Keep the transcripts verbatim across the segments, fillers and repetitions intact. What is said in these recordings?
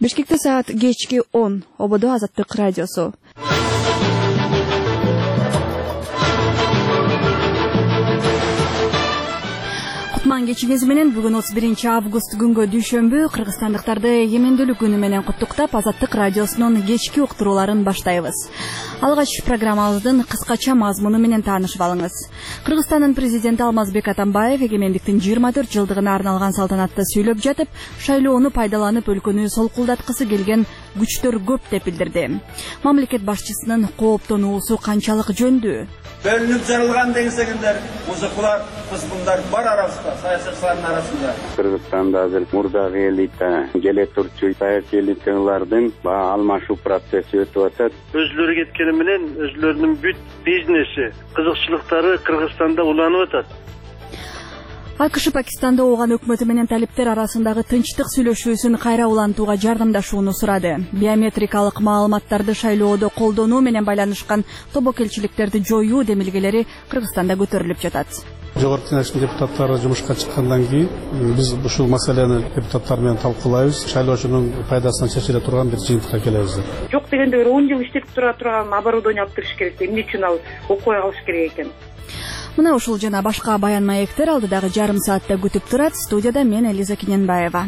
Бишкекте саат кечки он. Ободо Азаттык радиосу. Кутман кечиңиз менен бүгүн отуз биринчи август күнгө дүйшөмбү кыргызстандыктарды Эгемендүүлүк күнү менен куттуктап Азаттык радиосунун кечки уктурууларын баштайбыз. Алгач программабыздын кыскача мазмуну менен таанышып алыңыз. Кыргызстандын президенти Алмазбек Атамбаев эгемендиктин жыйырма төрт жылдыгына арналган салтанатта сүйлөп жатып, шайлоону пайдаланып өлкөнү солкулдаткысы келген күчтөр көп деп билдирди. Мамлекет башчысынын кооптонуусу канчалык жөндүү? Бөлүнүп жарылган деңсеңиздер, музыкалар, кызгындар бар арасында, саясатчылардын арасында. Кыргызстанда азыр мурдагы элита, келе турчу саясий элиталардын алмашуу процесси өтүп атат. Өзлөрү кеткени менен өзлөрүнүн бүт бизнеси, кызыкчылыктары Кыргызстанда уланып атат. АКШ Пакистанда ооган өкмөтү менен талиптер арасындагы тынчтык сүйлөшүүсүн кайра улантууга жардамдашууну сурады. Биометрикалык маалыматтарды шайлоодо колдонуу менен байланышкан тобокелчиликтерди жоюу демилгелери Кыргызстанда көтөрүлүп жатат. Жогорку Кеңештин депутаттары жумушка чыккандан кийин биз ушул маселени депутаттар менен талкуулайбыз. Шайлоочунун пайдасына чечиле турган бир жыйынтыкка келебиз. Жок дегенде бир он жыл иштеп тура турган оборудование алып бериш керек. Эмне үчүн ал окуй алыш керек экен? Мына ушул жана башка баян маектер алдыдагы жарым саатта күтүп турат. Студияда мен Элиза Кененбаева.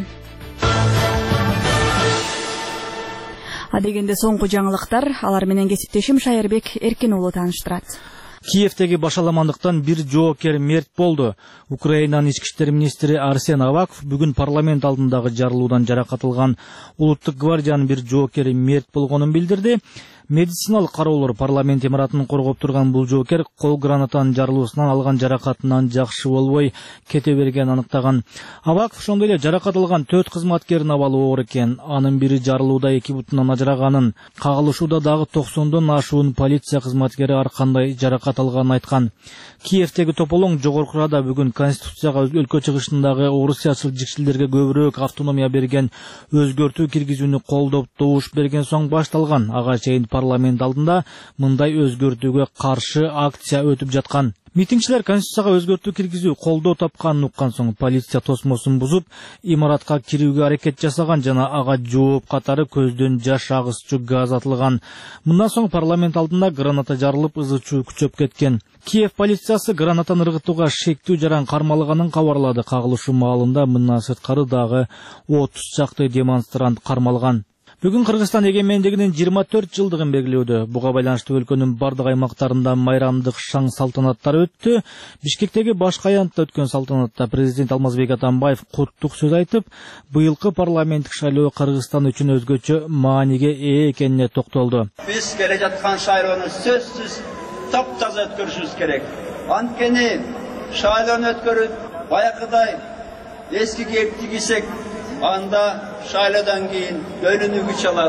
Адегенде соңку жаңылыктар, алар менен кесиптешим Шайырбек Эркин уулу тааныштырат. Киевдеги башаламандыктан бир жоокер мерт болду. Украинанын ички иштер министри Арсен Аваков бүгүн парламент алдындагы жарылуудан жаракат алган улуттук гвардиянын бир жоокери мерт болгонун билдирди. Медициналык кароолор парламент имаратын коргоп турган бул жоокер кол гранатанын жарылуусунан алган жаракатынан жакшы болбой кете бергенин аныктаган. Аваков ошондой эле жаракат алган төрт кызматкердин абалы оор экен. Анын бири жарылууда эки бутунан ажыраганын, кагылышууда дагы токсондон ашуун полиция кызматкери ар кандай жаракат алганын айткан. Киевдеги тополоң Жогорку Рада бүгүн Конституцияга өлкө чыгышындагы орусиячыл жикшилдерге көбүрөөк автономия берген өзгөртүү киргизүүнү колдоп добуш берген соң башталган. Ага чейин парламент алдында мындай өзгөртүүгө каршы акция өтүп жаткан. Митингчилер Конституцияга өзгөртүү киргизүү колдоо тапканын уккан соң полиция тосмосун бузуп, имаратка кирүүгө аракет жасаган жана ага жооп катары көздөн жаш агызчу газ атылган. Мындан соң парламент алдында граната жарылып, ызы чуу күчөп кеткен. Киев полициясы гранатаны ыргытууга шектүү жаран кармалганын кабарлады. Кагылышуу маалында мындан сырткары дагы отуз чакты демонстрант кармалган. Бүгүн Кыргызстан эгемендигинин жыйырма төрт жылдыгын белгилөөдө. Буга байланыштуу өлкөнүн бардык аймактарында майрамдык шаң салтанаттар өттү. Бишкектеги башкы аянтта өткөн салтанатта президент Алмазбек Атамбаев куттук сөз айтып, быйылкы парламенттик шайлоо Кыргызстан үчүн өзгөчө мааниге ээ экенине токтолду. Биз келе жаткан шайлоону сөзсүз таптаза өткөрүшүбүз керек. Анткени шайлоону өткөрүп, баякыдай эски кепти кийсек, анда шайлоодан кийин бөлүнүү күч алат.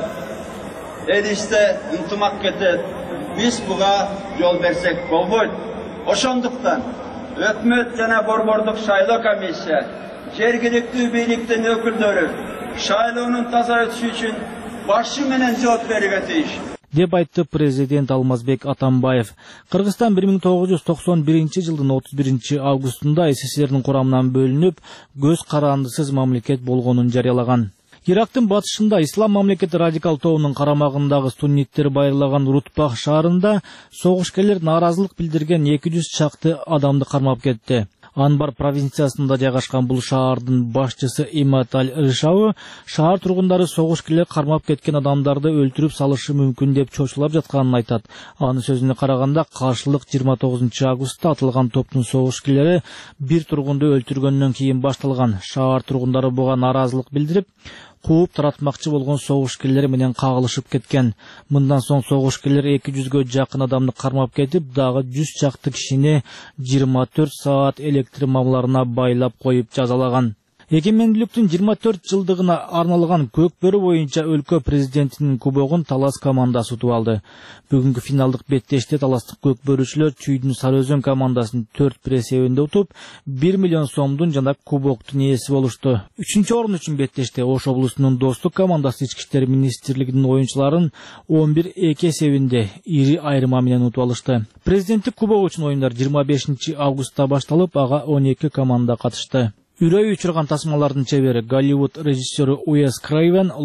Элисте ынтымак кетет. Биз буга жол берсек болбойт. Ошондуктан өкмөт жана борбордук шайлоо комиссия, жергиликтүү бийликтин өкүлдөрү шайлоонун таза өтүшү үчүн башчы менен жооп берүүгө тийиш деп айтты президент Алмазбек Атамбаев. Кыргызстан бир миң тогуз жүз токсон биринчи жылдын отуз биринчи августунда СССРдин курамынан бөлүнүп, көз карандысыз мамлекет болгонун жарыялаган. Ирактын батышында ислам мамлекети радикал тобунун карамагындагы сунниттер байырлаган Рутбах шаарында согушкерлер нааразылык билдирген эки жүз чакты адамды кармап кетти. Анбар провинциясында жайгашкан бул шаардын башчысы Иматаль Рышавы шаар тургундары согушкерлер кармап кеткен адамдарды өлтүрүп салышы мүмкүн деп чочулап жатканын айтат. Анын сөзүнө караганда, каршылык жыйырма тогузунчу августта атылган топтун согушкерлери бир тургунду өлтүргөндөн кийин башталган. Шаар тургундары буга нааразылык билдирип, кууп таратмакчы болгон согушкерлер менен кагылышып кеткен. Мындан соң согушкерлер эки жүзгө жакын адамды кармап кетип, дагы жүз чакты кишини жыйырма төрт саат электр мамларына байлап коюп жазалаган. Эгемендүүлүктүн жыйырма төрт жылдыгына арналган көкбөрү боюнча өлкө президентинин кубогун Талас командасы утуп алды. Бүгүнкү финалдык беттеште таластык көкбөрүчүлөр Чүйдүн Сарыөзөн командасын төрт бир эсебинде утуп, бир миллион сомдун жана кубоктун ээси болушту. Үчүнчү орун үчүн беттеште Ош облусунун Достук командасы ички иштер министрлигинин оюнчуларын он бир эки эсебинде ири айырма менен утуп алышты. Президенттик кубок үчүн оюндар жыйырма бешинчи августта башталып, ага он эки команда катышты. Үрөй учурган тасмалардын чебери Голливуд режиссеру Уэс Крейвен